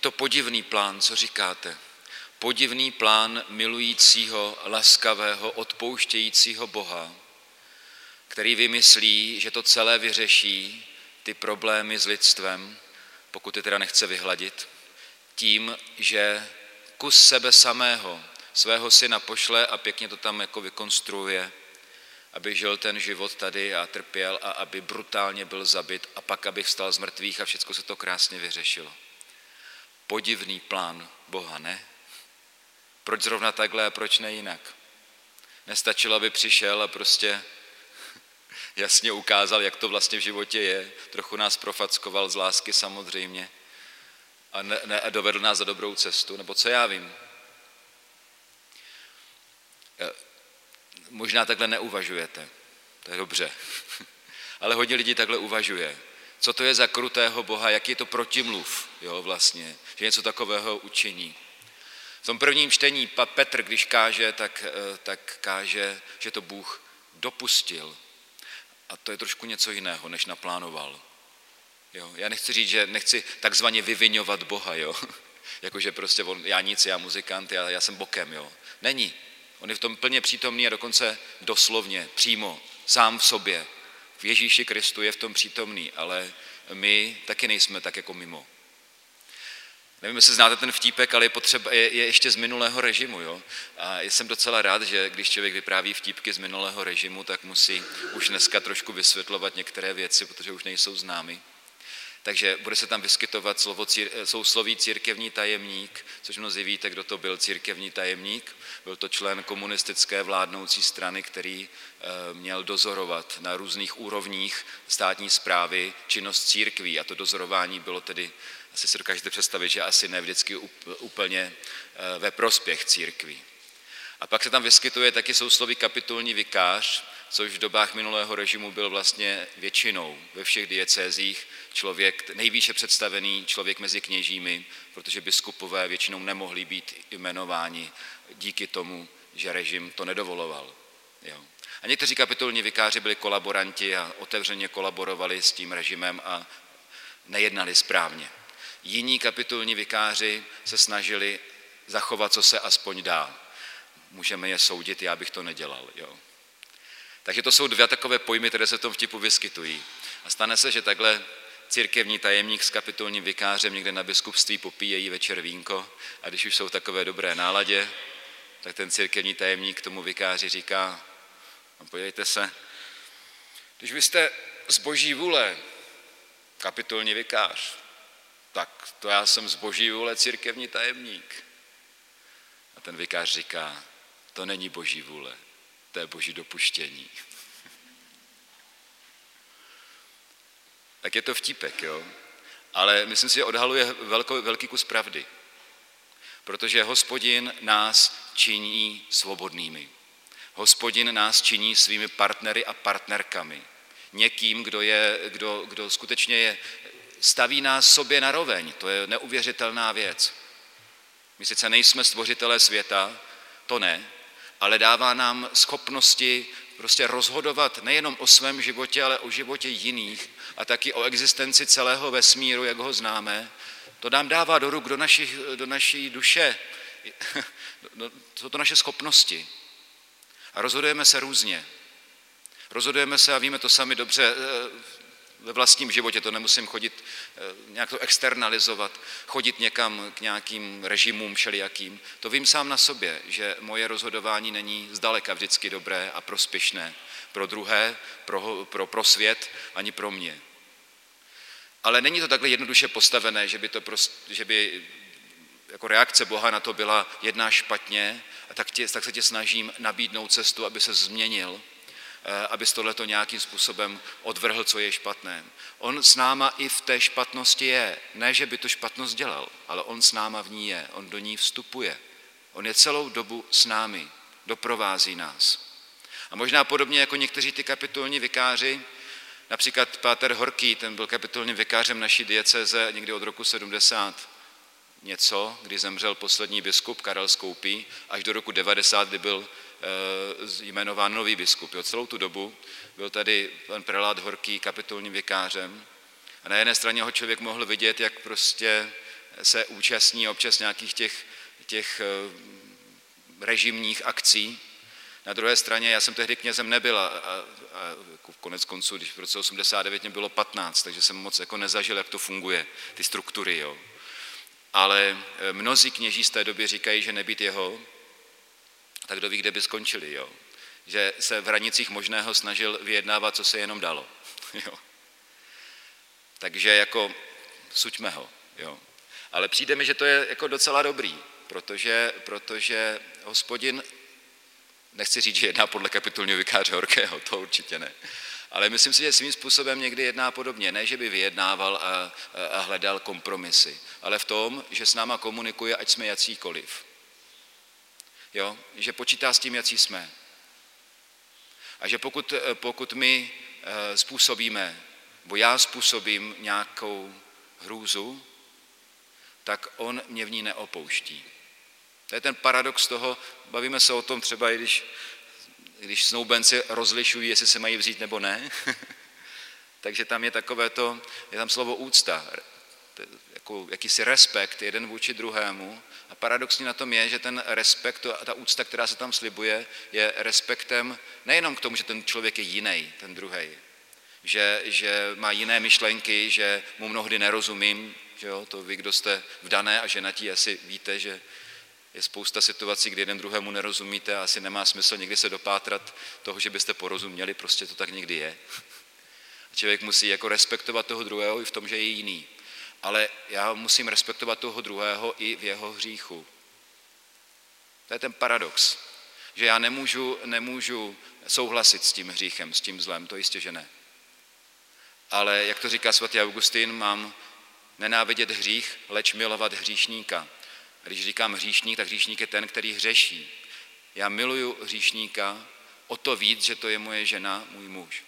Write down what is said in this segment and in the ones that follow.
to podivný plán, co říkáte? Podivný plán milujícího, laskavého, odpouštějícího Boha, který vymyslí, že to celé vyřeší, ty problémy s lidstvem, pokud je teda nechce vyhladit, tím, že kus sebe samého, svého syna pošle a pěkně to tam jako vykonstruuje, aby žil ten život tady a trpěl a aby brutálně byl zabit a pak, aby vstal z mrtvých a všechno se to krásně vyřešilo. Podivný plán Boha, ne? Proč zrovna takhle a proč ne jinak? Nestačilo, aby přišel a prostě jasně ukázal, jak to vlastně v životě je. Trochu nás profackoval z lásky samozřejmě a dovedl nás za dobrou cestu, nebo co já vím. Možná takhle neuvažujete, to je dobře, ale hodně lidí takhle uvažuje. Co to je za krutého Boha, jaký je to protimluv, jo, vlastně, že něco takového učiní. V tom prvním čtení Petr, když káže, tak káže, že to Bůh dopustil. A to je trošku něco jiného, než naplánoval. Jo, já nechci říct, že nechci takzvaně vyviňovat Boha, jo. Jakože prostě já nic, já muzikant, já jsem bokem, jo. Není. On je v tom plně přítomný a dokonce doslovně, přímo, sám v sobě. V Ježíši Kristu je v tom přítomný, ale my taky nejsme tak jako mimo. Nevím, jestli znáte ten vtípek, ale je ještě z minulého režimu. Jo? A jsem docela rád, že když člověk vypráví vtípky z minulého režimu, tak musí už dneska trošku vysvětlovat některé věci, protože už nejsou známy. Takže bude se tam vyskytovat sousloví církevní tajemník, což mnozí víte, kdo to byl církevní tajemník. Byl to člen komunistické vládnoucí strany, který měl dozorovat na různých úrovních státní správy činnost církví. A to dozorování bylo tedy, asi si dokážete představit, že asi ne vždycky úplně ve prospěch církví. A pak se tam vyskytuje taky sousloví kapitulní vikář, což v dobách minulého režimu byl vlastně většinou ve všech diecézích člověk, nejvýše představený člověk mezi kněžími, protože biskupové většinou nemohli být jmenováni díky tomu, že režim to nedovoloval. Jo. A někteří kapitulní vikáři byli kolaboranti a otevřeně kolaborovali s tím režimem a nejednali správně. Jiní kapitulní vikáři se snažili zachovat, co se aspoň dá. Můžeme je soudit, já bych to nedělal. Jo. Takže to jsou dvě takové pojmy, které se v tom vtipu vyskytují. A stane se, že takhle církevní tajemník s kapitulním vikářem někde na biskupství popíjejí večer vínko a když už jsou v takové dobré náladě, tak ten církevní tajemník tomu vikáři říká, no podívejte se, když vy jste z boží vůle kapitulní vikář, tak to já jsem z boží vůle církevní tajemník. A ten vikář říká, to není boží vůle, to je boží dopuštění. Tak je to vtípek, jo. Ale myslím si, že odhaluje velký kus pravdy. Protože Hospodin nás činí svobodnými. Hospodin nás činí svými partnery a partnerkami. Někým, kdo skutečně staví nás sobě na roveň. To je neuvěřitelná věc. My sice nejsme stvořitelé světa, to ne, ale dává nám schopnosti prostě rozhodovat nejenom o svém životě, ale o životě jiných a taky o existenci celého vesmíru, jak ho známe. To nám dává do ruk do naší duše. Jsou to naše schopnosti. A rozhodujeme se různě. Rozhodujeme se a víme to sami dobře ve vlastním životě, to nemusím chodit, nějak to externalizovat, chodit někam k nějakým režimům všelijakým. To vím sám na sobě, že moje rozhodování není zdaleka vždycky dobré a prospěšné pro druhé, pro svět, ani pro mě. Ale není to takhle jednoduše postavené, že by jako reakce Boha na to byla jedná špatně a tak se tě snažím nabídnout cestu, aby se změnil, abys tohleto nějakým způsobem odvrhl, co je špatné. On s náma i v té špatnosti je. Ne, že by tu špatnost dělal, ale on s náma v ní je. On do ní vstupuje. On je celou dobu s námi. Doprovází nás. A možná podobně jako někteří ty kapitulní vikáři, například páter Horký, ten byl kapitulním vikářem naší diecéze někdy od roku 70 něco, kdy zemřel poslední biskup Karel Skoupý, až do roku 90, kdy byl jmenován nový biskup. Jo, celou tu dobu byl tady pan prelát Horký kapitulním vikářem a na jedné straně ho člověk mohl vidět, jak prostě se účastní občas nějakých těch režimních akcí. Na druhé straně, já jsem tehdy knězem nebyl a konec konců, když v roce 89 mě bylo 15, takže jsem moc jako nezažil, jak to funguje, ty struktury. Jo. Ale mnozí kněží z té doby říkají, že nebýt jeho, tak kdo ví, kde by skončili. Jo. Že se v hranicích možného snažil vyjednávat, co se jenom dalo. Jo. Takže jako suďme ho. Jo. Ale přijde mi, že to je jako docela dobrý, protože Hospodin, nechci říct, že jedná podle kapitulního vikáře Horkého, to určitě ne, ale myslím si, že svým způsobem někdy jedná podobně. Ne, že by vyjednával a hledal kompromisy, ale v tom, že s náma komunikuje, ať jsme jacíkoliv. Jo? Že počítá s tím, jací jsme. A že pokud my způsobíme, nebo já způsobím nějakou hrůzu, tak on mě v ní neopouští. To je ten paradox toho, bavíme se o tom třeba, i když snoubenci rozlišují, jestli se mají vzít nebo ne. Takže tam je je tam slovo úcta, jako jakýsi respekt jeden vůči druhému. A paradoxní na tom je, že ten respekt, ta úcta, která se tam slibuje, je respektem nejenom k tomu, že ten člověk je jiný, ten druhej, že má jiné myšlenky, že mu mnohdy nerozumím, že jo? To vy, kdo jste vdané a ženatí, asi víte, že je spousta situací, kdy jeden druhému nerozumíte a asi nemá smysl někdy se dopátrat toho, že byste porozuměli, prostě to tak někdy je. Člověk musí jako respektovat toho druhého i v tom, že je jiný. Ale já musím respektovat toho druhého i v jeho hříchu. To je ten paradox, že já nemůžu souhlasit s tím hříchem, s tím zlem, to jistě, že ne. Ale jak to říká svatý Augustin, mám nenávidět hřích, leč milovat hříšníka. A když říkám hříšník, tak hříšník je ten, který hřeší. Já miluju hříšníka o to víc, že to je moje žena, můj muž.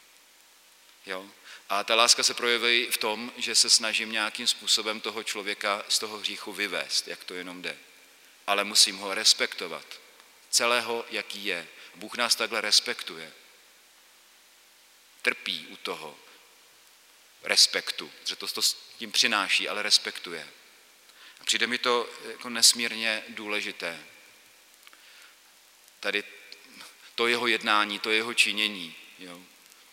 Jo? A ta láska se projevuje v tom, že se snažím nějakým způsobem toho člověka z toho hříchu vyvést, jak to jenom jde. Ale musím ho respektovat. Celého, jaký je. Bůh nás takhle respektuje. Trpí u toho respektu, že to s tím přináší, ale respektuje. A přijde mi to jako nesmírně důležité. Tady to jeho jednání, to jeho činění. Jo.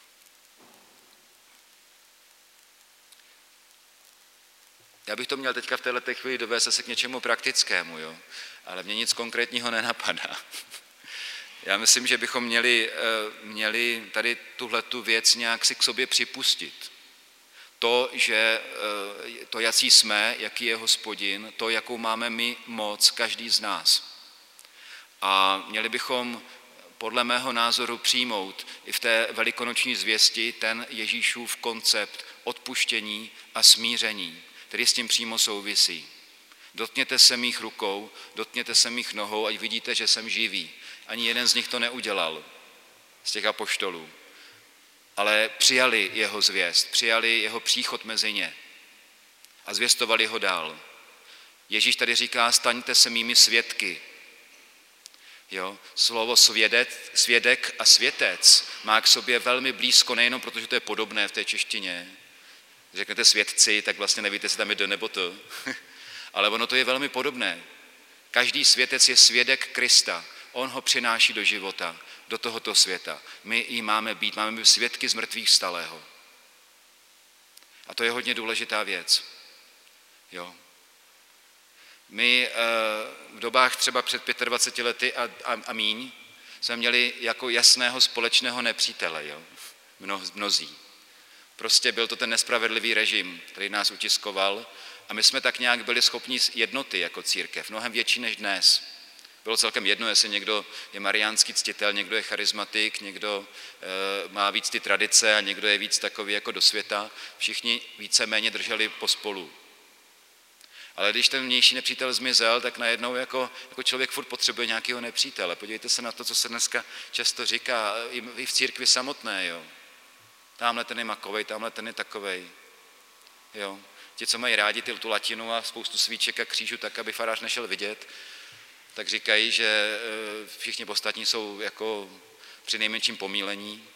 Já bych to měl teďka v této chvíli dovést se k něčemu praktickému, jo. Ale mě nic konkrétního nenapadá. Já myslím, že bychom měli tady tuhletu věc nějak si k sobě připustit. To, že to, jací jsme, jaký je Hospodin, to, jakou máme my moc, každý z nás. A měli bychom podle mého názoru přijmout i v té velikonoční zvěsti ten Ježíšův koncept odpuštění a smíření, který s tím přímo souvisí. Dotkněte se mých rukou, dotkněte se mých nohou, ať vidíte, že jsem živý. Ani jeden z nich to neudělal, z těch apoštolů. Ale přijali jeho zvěst, přijali jeho příchod mezi ně a zvěstovali ho dál. Ježíš tady říká, staňte se mými svědky. Jo? Slovo svědek a světec má k sobě velmi blízko, nejenom protože to je podobné v té češtině. Když řeknete svědci, tak vlastně nevíte, jestli tam je D nebo T. Ale ono to je velmi podobné. Každý světec je svědek Krista. On ho přináší do života, do tohoto světa. My jí máme být svědky z mrtvých vstalého. A to je hodně důležitá věc. Jo. My v dobách třeba před 25 lety a míň jsme měli jako jasného společného nepřítele, jo. Mnozí. Prostě byl to ten nespravedlivý režim, který nás utiskoval a my jsme tak nějak byli schopni jednoty jako církev, mnohem větší než dnes. Bylo celkem jedno, jestli někdo je mariánský ctitel, někdo je charismatik, někdo má víc ty tradice a někdo je víc takový jako do světa. Všichni víceméně drželi pospolu. Ale když ten vnější nepřítel zmizel, tak najednou jako člověk furt potřebuje nějakého nepřítele. Podívejte se na to, co se dneska často říká, i v církvi samotné. Jo. Tamhle ten je makovej, tamhle ten je takovej. Jo. Ti, co mají rádi tu latinu a spoustu svíček a křížů, tak aby farář nešel vidět, tak říkají, že všichni ostatní jsou jako při nejmenším pomílení.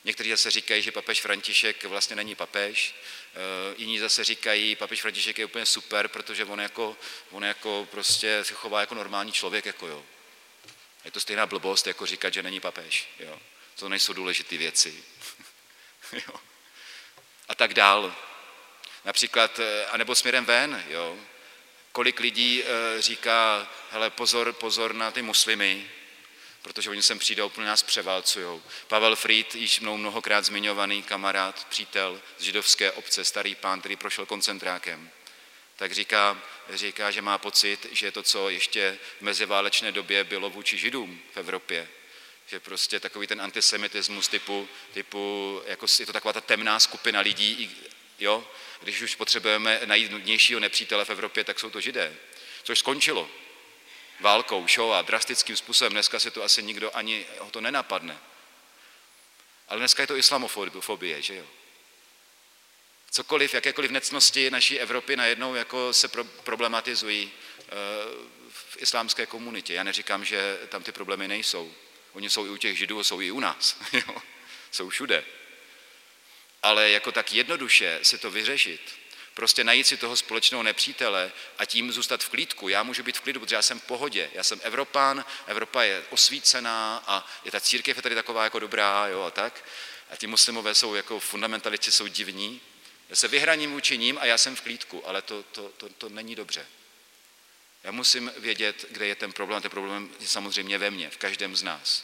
Někteří zase říkají, že papež František vlastně není papež, jiní zase říkají, papež František je úplně super, protože on jako prostě se chová jako normální člověk, jako jo. Je to stejná blbost, jako říkat, že není papež, jo. To nejsou důležité věci. Jo. A tak dál. Například, anebo směrem ven, jo. Kolik lidí říká, hele, pozor na ty muslimy, protože oni sem přijdou, úplně nás převálcujou. Pavel Fried, již mnou mnohokrát zmiňovaný kamarád, přítel z židovské obce, starý pán, který prošel koncentrákem, tak říká, že má pocit, že to, co ještě v meziválečné době bylo vůči židům v Evropě, že prostě takový ten antisemitismus typu jako je to taková ta temná skupina lidí, jo? Když už potřebujeme najít nudnějšího nepřítele v Evropě, tak jsou to židé, což skončilo válkou, shoah, drastickým způsobem. Dneska se to asi nikdo ani ho to nenapadne. Ale dneska je to islamofobie, že jo? Cokoliv, jakékoliv nectnosti naší Evropy najednou jako se problematizují v islámské komunitě. Já neříkám, že tam ty problémy nejsou. Oni jsou i u těch židů, jsou i u nás. Jo? Jsou všude. Ale jako tak jednoduše si to vyřešit, prostě najít si toho společného nepřítele a tím zůstat v klídku. Já můžu být v klidu, protože já jsem v pohodě. Já jsem Evropán, Evropa je osvícená a je ta církev je tady taková jako dobrá, jo, a tak. A ti muslimové jsou jako fundamentalisti, jsou divní. Já se vyhraním vůči nim a já jsem v klídku, ale to není dobře. Já musím vědět, kde je ten problém. Ten problém je samozřejmě ve mně, v každém z nás.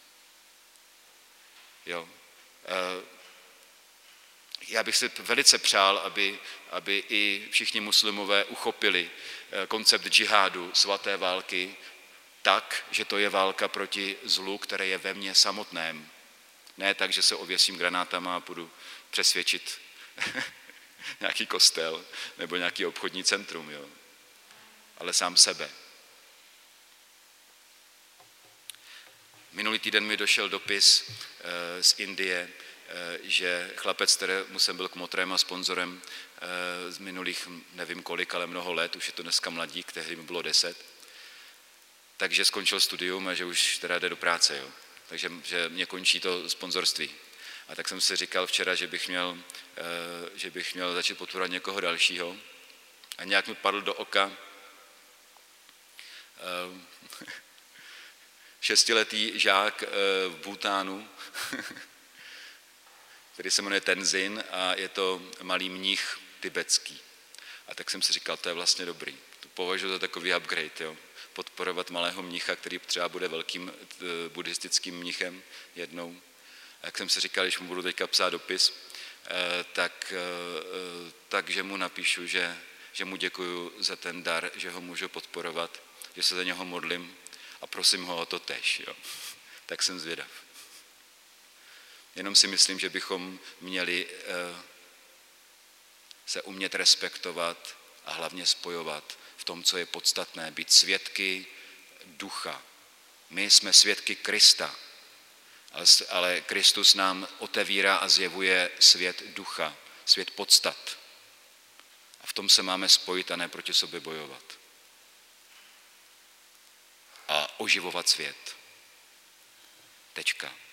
Jo. Já bych si velice přál, aby i všichni muslimové uchopili koncept džihádu, svaté války, tak, že to je válka proti zlu, které je ve mně samotném. Ne tak, že se ověsím granátama a půjdu přesvědčit nějaký kostel nebo nějaký obchodní centrum, jo. Ale sám sebe. Minulý týden mi došel dopis z Indie, že chlapec, kterému jsem byl kmotrem a sponzorem z minulých nevím kolik, ale mnoho let, už je to dneska mladík, tehdy mi bylo 10, takže skončil studium a že už teda jde do práce, jo. Takže že mě končí to sponzorství. A tak jsem si říkal včera, že bych měl začít podporovat někoho dalšího. A nějak mi padl do oka 6letý žák v Bhutánu, který se jmenuje Tenzin a je to malý mnich tibetský. A tak jsem si říkal, to je vlastně dobrý. To považuji za takový upgrade, jo. Podporovat malého mnicha, který třeba bude velkým buddhistickým mnichem jednou. A jak jsem si říkal, když mu budu teďka psát dopis, takže mu napíšu, že mu děkuju za ten dar, že ho můžu podporovat, že se za něho modlím a prosím ho o to též. Jo. Tak jsem zvědav. Jenom si myslím, že bychom měli se umět respektovat a hlavně spojovat v tom, co je podstatné, být svědky ducha. My jsme svědky Krista, ale Kristus nám otevírá a zjevuje svět ducha, svět podstat. A v tom se máme spojit a ne proti sobě bojovat. A oživovat svět. Tečka.